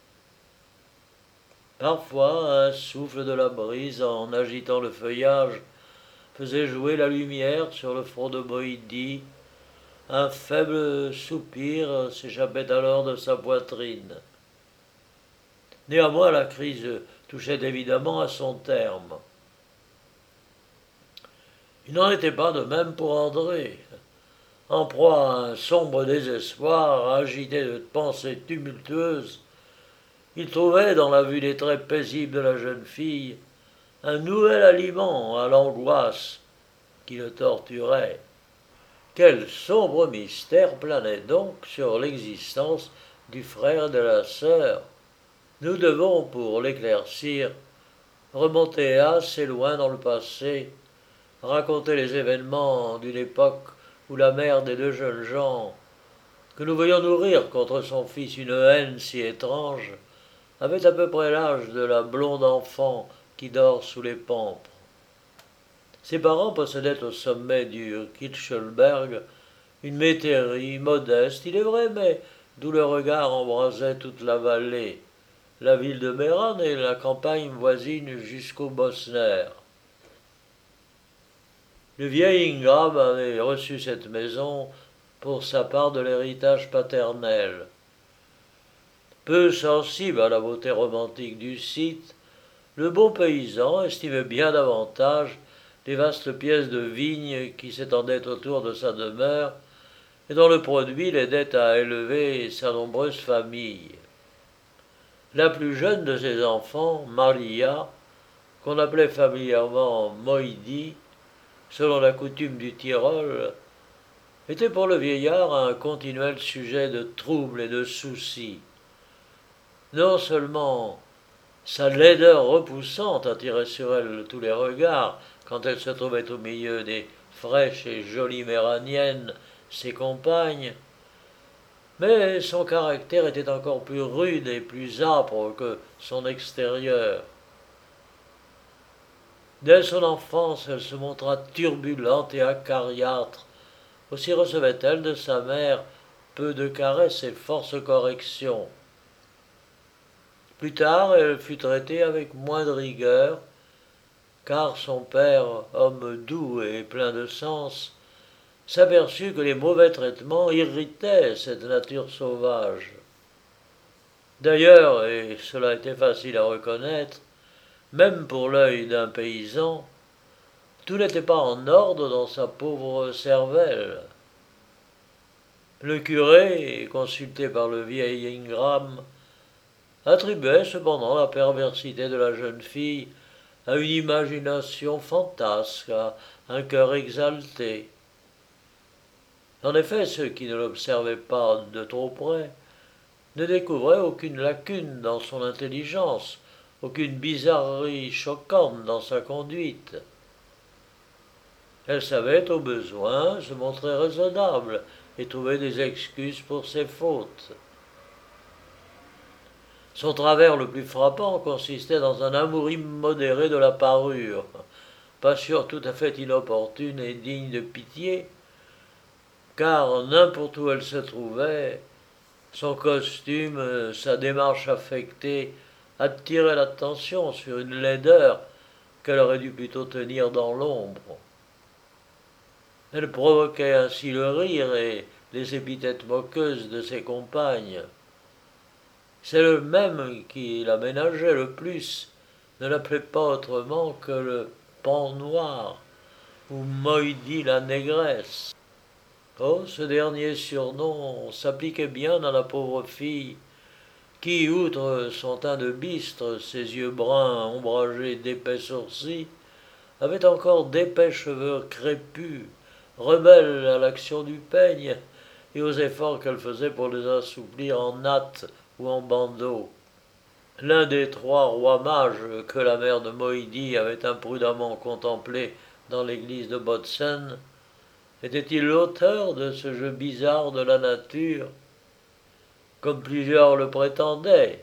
Parfois, un souffle de la brise, en agitant le feuillage, faisait jouer la lumière sur le front de Moïdi. Un faible soupir s'échappait alors de sa poitrine. Néanmoins, la crise touchait évidemment à son terme. Il n'en était pas de même pour André. En proie à un sombre désespoir, agité de pensées tumultueuses, il trouvait dans la vue des traits paisibles de la jeune fille un nouvel aliment à l'angoisse qui le torturait. Quel sombre mystère planait donc sur l'existence du frère et de la sœur. Nous devons, pour l'éclaircir, remonter assez loin dans le passé, raconter les événements d'une époque où la mère des deux jeunes gens, que nous voyons nourrir contre son fils une haine si étrange, avait à peu près l'âge de la blonde enfant qui dort sous les pampres. Ses parents possédaient au sommet du Kitchelberg une métairie modeste, il est vrai, mais d'où le regard embrasait toute la vallée, la ville de Méran et la campagne voisine jusqu'au Bosner. Le vieil Ingram avait reçu cette maison pour sa part de l'héritage paternel. Peu sensible à la beauté romantique du site, le bon paysan estimait bien davantage les vastes pièces de vigne qui s'étendaient autour de sa demeure et dont le produit l'aidait à élever sa nombreuse famille. La plus jeune de ses enfants, Maria, qu'on appelait familièrement Moïdi, selon la coutume du Tyrol, était pour le vieillard un continuel sujet de troubles et de soucis. Non seulement sa laideur repoussante attirait sur elle tous les regards quand elle se trouvait au milieu des fraîches et jolies méraniennes, ses compagnes, mais son caractère était encore plus rude et plus âpre que son extérieur. Dès son enfance, elle se montra turbulente et acariâtre. Aussi recevait-elle de sa mère peu de caresses et force corrections. Plus tard, elle fut traitée avec moins de rigueur, car son père, homme doux et plein de sens, s'aperçut que les mauvais traitements irritaient cette nature sauvage. D'ailleurs, et cela était facile à reconnaître, même pour l'œil d'un paysan, tout n'était pas en ordre dans sa pauvre cervelle. Le curé, consulté par le vieil Ingram, attribuait cependant la perversité de la jeune fille à une imagination fantasque, à un cœur exalté. En effet, ceux qui ne l'observaient pas de trop près ne découvraient aucune lacune dans son intelligence, aucune bizarrerie choquante dans sa conduite. Elle savait, au besoin, se montrer raisonnable et trouver des excuses pour ses fautes. Son travers le plus frappant consistait dans un amour immodéré de la parure, passion tout à fait inopportune et digne de pitié, car n'importe où elle se trouvait, son costume, sa démarche affectée attiraient l'attention sur une laideur qu'elle aurait dû plutôt tenir dans l'ombre. Elle provoquait ainsi le rire et les épithètes moqueuses de ses compagnes. Celle même qui la ménageait le plus ne l'appelait pas autrement que le pan noir ou Moïdi la négresse. Oh, ce dernier surnom s'appliquait bien à la pauvre fille qui, outre son teint de bistre, ses yeux bruns ombragés d'épais sourcils, avait encore d'épais cheveux crépus, rebelles à l'action du peigne et aux efforts qu'elle faisait pour les assouplir en nattes ou en bandeaux. L'un des trois rois mages que la mère de Moïdi avait imprudemment contemplé dans l'église de Bautzen était-il l'auteur de ce jeu bizarre de la nature, comme plusieurs le prétendaient?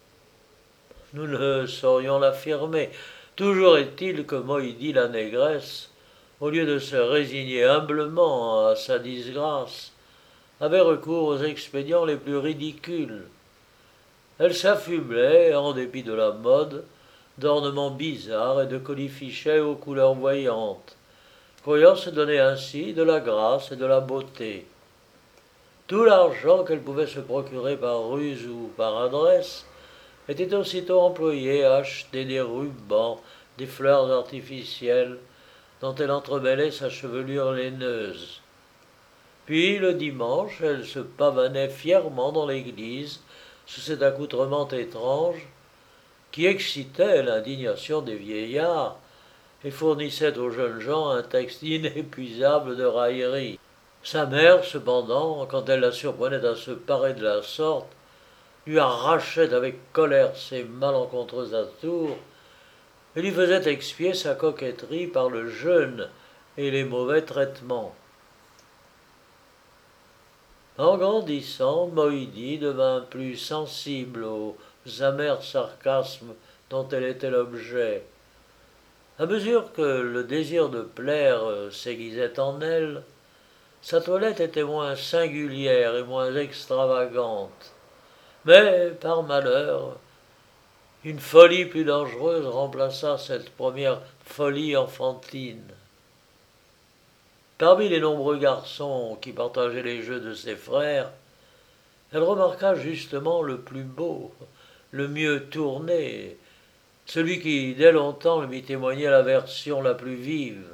Nous ne saurions l'affirmer. Toujours est-il que Moïdi la négresse, au lieu de se résigner humblement à sa disgrâce, avait recours aux expédients les plus ridicules. Elle s'affublait, en dépit de la mode, d'ornements bizarres et de colifichets aux couleurs voyantes, croyant se donner ainsi de la grâce et de la beauté. Tout l'argent qu'elle pouvait se procurer par ruse ou par adresse était aussitôt employé à acheter des rubans, des fleurs artificielles, dont elle entremêlait sa chevelure laineuse. Puis, le dimanche, elle se pavanait fièrement dans l'église, sous cet accoutrement étrange, qui excitait l'indignation des vieillards et fournissait aux jeunes gens un texte inépuisable de raillerie. Sa mère, cependant, quand elle la surprenait à se parer de la sorte, lui arrachait avec colère ses malencontreux atours et lui faisait expier sa coquetterie par le jeûne et les mauvais traitements. En grandissant, Moïdi devint plus sensible aux amers sarcasmes dont elle était l'objet. À mesure que le désir de plaire s'aiguisait en elle, sa toilette était moins singulière et moins extravagante. Mais, par malheur, une folie plus dangereuse remplaça cette première folie enfantine. Parmi les nombreux garçons qui partageaient les jeux de ses frères, elle remarqua justement le plus beau, le mieux tourné, celui qui, dès longtemps, lui témoignait l'aversion la plus vive.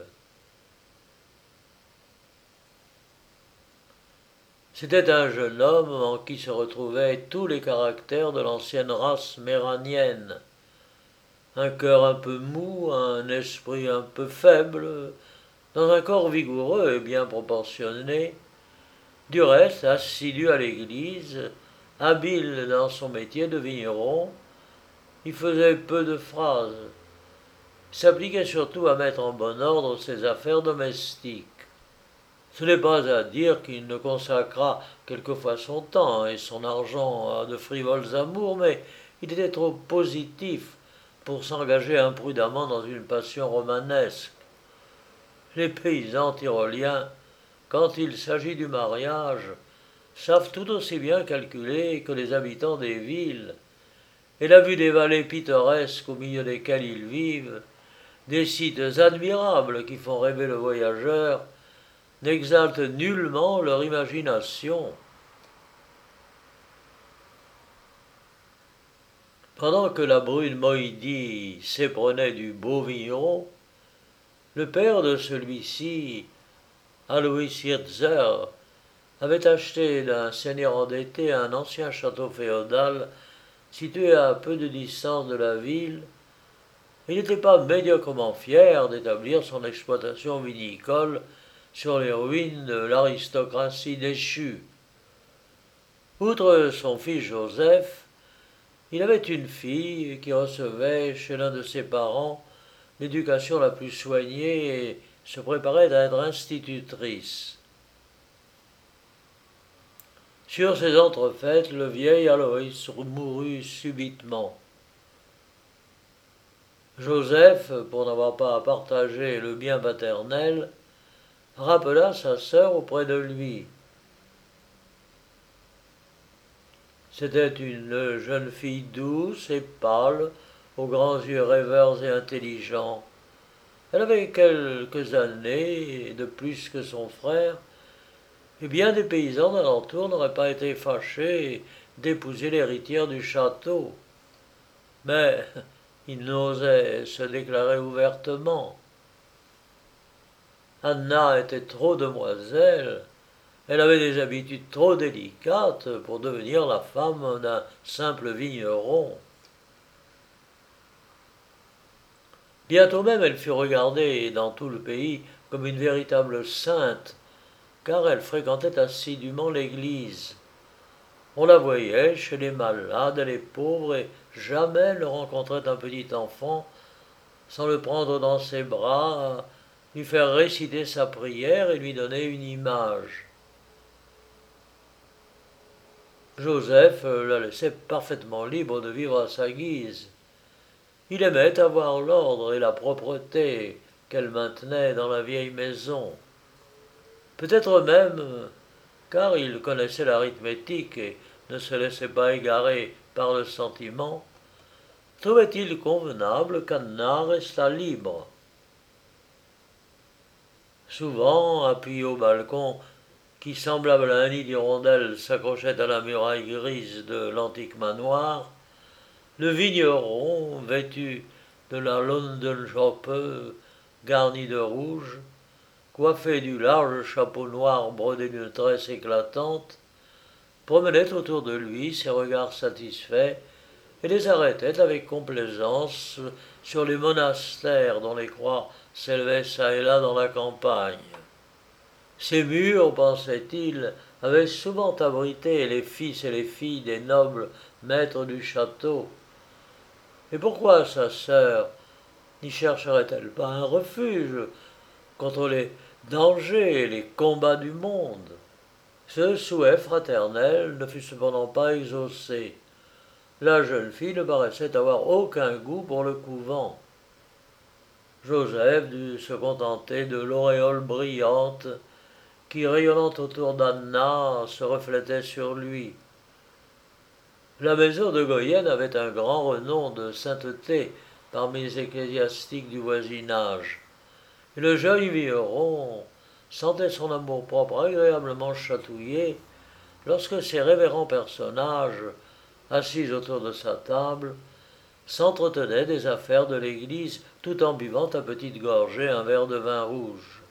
C'était un jeune homme en qui se retrouvaient tous les caractères de l'ancienne race méranienne. Un cœur un peu mou, un esprit un peu faible, dans un corps vigoureux et bien proportionné, du reste assidu à l'église, habile dans son métier de vigneron, il faisait peu de phrases, s'appliquait surtout à mettre en bon ordre ses affaires domestiques. Ce n'est pas à dire qu'il ne consacrât quelquefois son temps et son argent à de frivoles amours, mais il était trop positif pour s'engager imprudemment dans une passion romanesque. Les paysans tyroliens, quand il s'agit du mariage, savent tout aussi bien calculer que les habitants des villes, et la vue des vallées pittoresques au milieu desquelles ils vivent, des sites admirables qui font rêver le voyageur, n'exaltent nullement leur imagination. Pendant que la brune Moïdi s'éprenait du beau vigneron, le père de celui-ci, Alois Hirtzer, avait acheté d'un seigneur endetté un ancien château féodal situé à peu de distance de la ville. Il n'était pas médiocrement fier d'établir son exploitation vinicole sur les ruines de l'aristocratie déchue. Outre son fils Joseph, il avait une fille qui recevait chez l'un de ses parents l'éducation la plus soignée et se préparait à être institutrice. Sur ces entrefaites, le vieil Alois mourut subitement. Joseph, pour n'avoir pas à partager le bien paternel, rappela sa sœur auprès de lui. C'était une jeune fille douce et pâle, aux grands yeux rêveurs et intelligents. Elle avait quelques années de plus que son frère, et bien des paysans d'alentour n'auraient pas été fâchés d'épouser l'héritière du château. Mais ils n'osaient se déclarer ouvertement. Anna était trop demoiselle, elle avait des habitudes trop délicates pour devenir la femme d'un simple vigneron. Bientôt même elle fut regardée dans tout le pays comme une véritable sainte, car elle fréquentait assidûment l'église. On la voyait chez les malades et les pauvres, et jamais elle ne rencontrait un petit enfant sans le prendre dans ses bras, lui faire réciter sa prière et lui donner une image. Joseph la laissait parfaitement libre de vivre à sa guise. Il aimait avoir l'ordre et la propreté qu'elle maintenait dans la vieille maison. Peut-être même, car il connaissait l'arithmétique et ne se laissait pas égarer par le sentiment, trouvait-il convenable qu'Anna restât libre. Souvent, appuyé au balcon, qui, semblable à un nid d'hirondelles, s'accrochait à la muraille grise de l'antique manoir, le vigneron, vêtu de la Londenjoppe garnie de rouge, coiffé du large chapeau noir brodé d'une tresse éclatante, promenait autour de lui ses regards satisfaits et les arrêtait avec complaisance sur les monastères dont les croix s'élevaient çà et là dans la campagne. Ces murs, pensait-il, avaient souvent abrité les fils et les filles des nobles maîtres du château. Et pourquoi sa sœur n'y chercherait-elle pas un refuge contre les dangers et les combats du monde? Ce souhait fraternel ne fut cependant pas exaucé. La jeune fille ne paraissait avoir aucun goût pour le couvent. Joseph dut se contenter de l'auréole brillante qui, rayonnant autour d'Anna, se reflétait sur lui. La maison de Goyenne avait un grand renom de sainteté parmi les ecclésiastiques du voisinage, et le jeune vigneron sentait son amour-propre agréablement chatouillé lorsque ces révérends personnages, assis autour de sa table, s'entretenaient des affaires de l'église tout en buvant à petites gorgées un verre de vin rouge.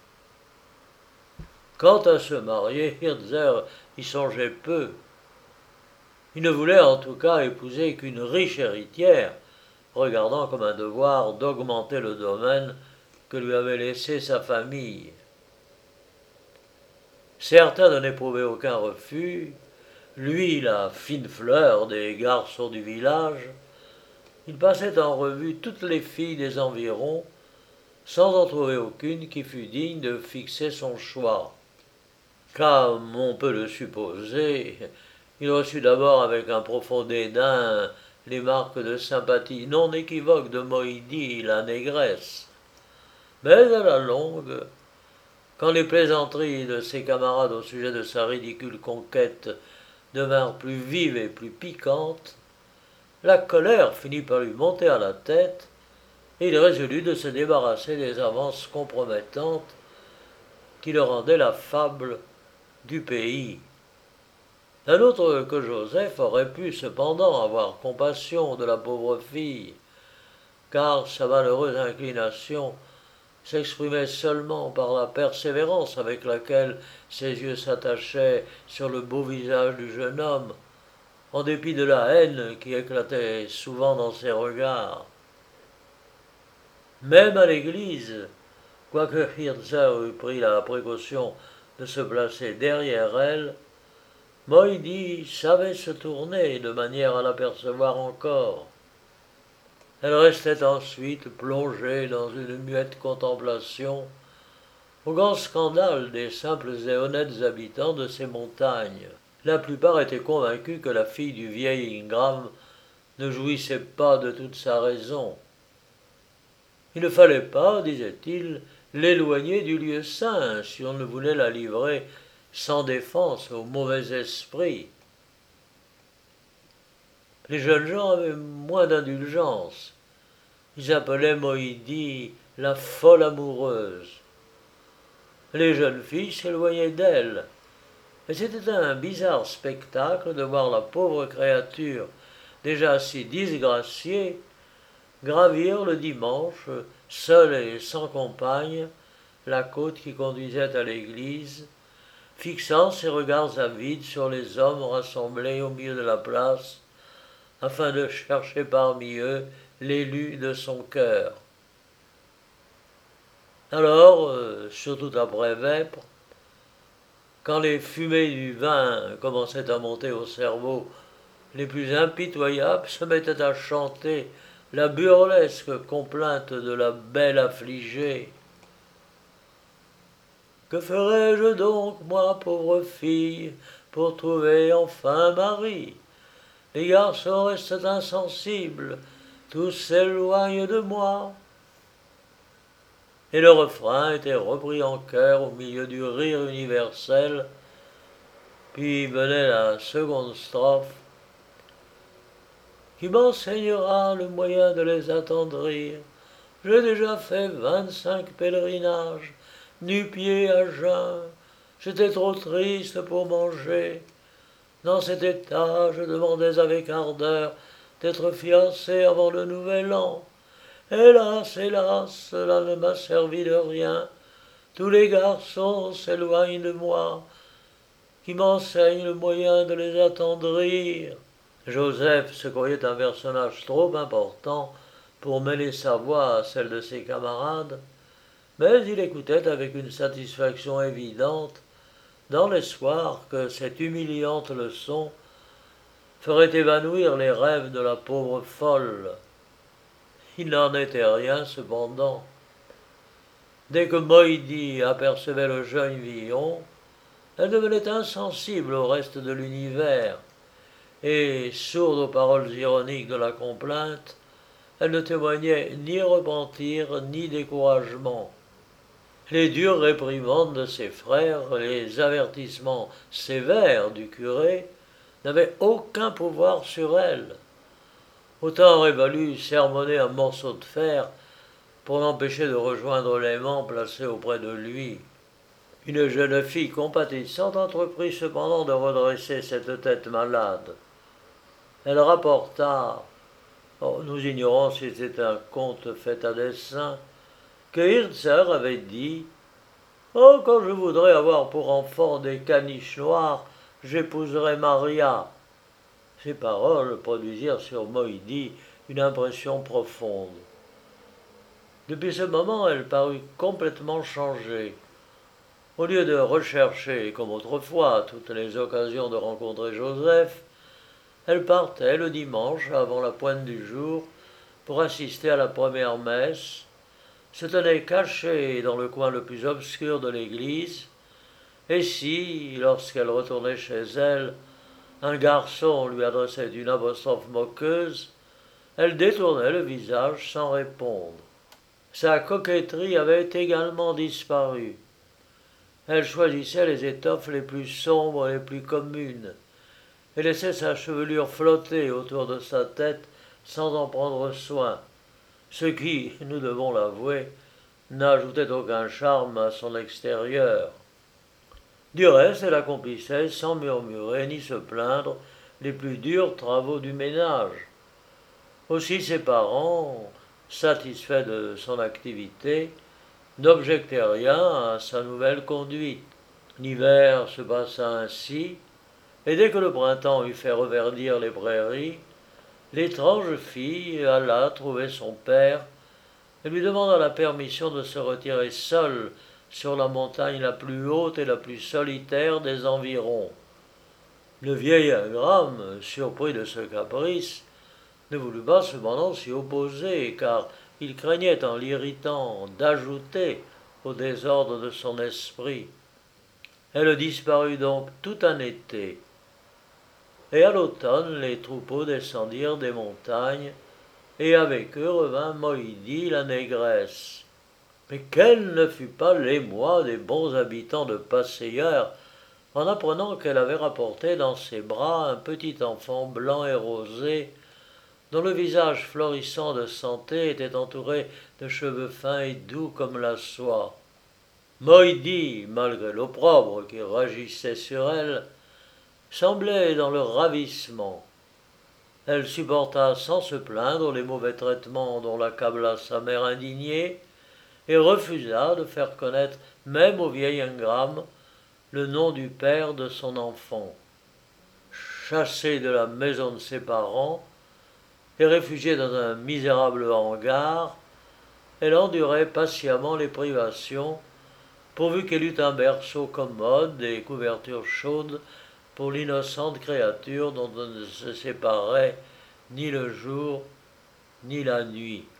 Quant à se marier, Hirtzer y songeait peu. Il ne voulait en tout cas épouser qu'une riche héritière, regardant comme un devoir d'augmenter le domaine que lui avait laissé sa famille. Certain de n'éprouver aucun refus, lui, la fine fleur des garçons du village, il passait en revue toutes les filles des environs, sans en trouver aucune qui fût digne de fixer son choix. Comme on peut le supposer, il reçut d'abord avec un profond dédain les marques de sympathie non équivoques de Moïdi, la négresse. Mais à la longue, quand les plaisanteries de ses camarades au sujet de sa ridicule conquête devinrent plus vives et plus piquantes, la colère finit par lui monter à la tête et il résolut de se débarrasser des avances compromettantes qui le rendait la fable du pays. Un autre que Joseph aurait pu cependant avoir compassion de la pauvre fille, car sa malheureuse inclination s'exprimait seulement par la persévérance avec laquelle ses yeux s'attachaient sur le beau visage du jeune homme, en dépit de la haine qui éclatait souvent dans ses regards. Même à l'église, quoique Hirzer eût pris la précaution de se placer derrière elle, Moïdi savait se tourner de manière à l'apercevoir encore. Elle restait ensuite plongée dans une muette contemplation, au grand scandale des simples et honnêtes habitants de ces montagnes. La plupart étaient convaincus que la fille du vieil Ingram ne jouissait pas de toute sa raison. Il ne fallait pas, disait-il, l'éloigner du lieu saint si on ne voulait la livrer sans défense au mauvais esprit. Les jeunes gens avaient moins d'indulgence. Ils appelaient Moïdi la folle amoureuse. Les jeunes filles s'éloignaient d'elle, et c'était un bizarre spectacle de voir la pauvre créature, déjà si disgraciée, gravir le dimanche, seule et sans compagne, la côte qui conduisait à l'église, fixant ses regards avides sur les hommes rassemblés au milieu de la place, afin de chercher parmi eux l'élu de son cœur. Alors, surtout après vêpres, quand les fumées du vin commençaient à monter au cerveau, les plus impitoyables se mettaient à chanter la burlesque complainte de la belle affligée. Que ferais-je donc, moi, pauvre fille, pour trouver enfin mari? Les garçons restent insensibles, tous s'éloignent de moi. Et le refrain était repris en chœur au milieu du rire universel. Puis venait la seconde strophe. Qui m'enseignera le moyen de les attendrir? J'ai déjà fait 25 pèlerinages, nu-pieds à jeun. J'étais trop triste pour manger. Dans cet état, je demandais avec ardeur d'être fiancé avant le nouvel an. Hélas, hélas, cela ne m'a servi de rien. Tous les garçons s'éloignent de moi. Qui m'enseigne le moyen de les attendrir? Joseph se croyait un personnage trop important pour mêler sa voix à celle de ses camarades, mais il écoutait avec une satisfaction évidente, dans l'espoir que cette humiliante leçon ferait évanouir les rêves de la pauvre folle. Il n'en était rien cependant. Dès que Moïdi apercevait le jeune villon, elle devenait insensible au reste de l'univers, et, sourde aux paroles ironiques de la complainte, elle ne témoignait ni repentir ni découragement. Les dures réprimandes de ses frères, les avertissements sévères du curé, n'avaient aucun pouvoir sur elle. Autant aurait valu sermonner un morceau de fer pour l'empêcher de rejoindre l'aimant placé auprès de lui. Une jeune fille compatissante entreprit cependant de redresser cette tête malade. Elle rapporta, nous ignorons si c'était un conte fait à dessein, que Hirzer avait dit « Oh, quand je voudrais avoir pour enfant des caniches noirs, j'épouserai Maria ». Ces paroles produisirent sur Moïdi une impression profonde. Depuis ce moment, elle parut complètement changée. Au lieu de rechercher, comme autrefois, toutes les occasions de rencontrer Joseph, elle partait le dimanche avant la pointe du jour pour assister à la première messe, se tenait cachée dans le coin le plus obscur de l'église, et si, lorsqu'elle retournait chez elle, un garçon lui adressait une apostrophe moqueuse, elle détournait le visage sans répondre. Sa coquetterie avait également disparu. Elle choisissait les étoffes les plus sombres et les plus communes, et laissait sa chevelure flotter autour de sa tête sans en prendre soin, ce qui, nous devons l'avouer, n'ajoutait aucun charme à son extérieur. Du reste, elle accomplissait sans murmurer ni se plaindre les plus durs travaux du ménage. Aussi ses parents, satisfaits de son activité, n'objectaient rien à sa nouvelle conduite. L'hiver se passa ainsi, et dès que le printemps eut fait reverdir les prairies, l'étrange fille alla trouver son père et lui demanda la permission de se retirer seule sur la montagne la plus haute et la plus solitaire des environs. Le vieil Ingramme, surpris de ce caprice, ne voulut pas cependant s'y opposer, car il craignait en l'irritant d'ajouter au désordre de son esprit. Elle disparut donc tout un été, et à l'automne les troupeaux descendirent des montagnes, et avec eux revint Moïdi la négresse. Mais quel ne fut pas l'émoi des bons habitants de Passeilleur en apprenant qu'elle avait rapporté dans ses bras un petit enfant blanc et rosé, dont le visage florissant de santé était entouré de cheveux fins et doux comme la soie. Moïdi, malgré l'opprobre qui ragissait sur elle, semblait dans le ravissement. Elle supporta sans se plaindre les mauvais traitements dont l'accabla sa mère indignée, et refusa de faire connaître même au vieil Ingramme le nom du père de son enfant. Chassée de la maison de ses parents et réfugiée dans un misérable hangar, elle endurait patiemment les privations, pourvu qu'elle eût un berceau commode et couvertures chaudes pour l'innocente créature dont on ne se séparait ni le jour ni la nuit.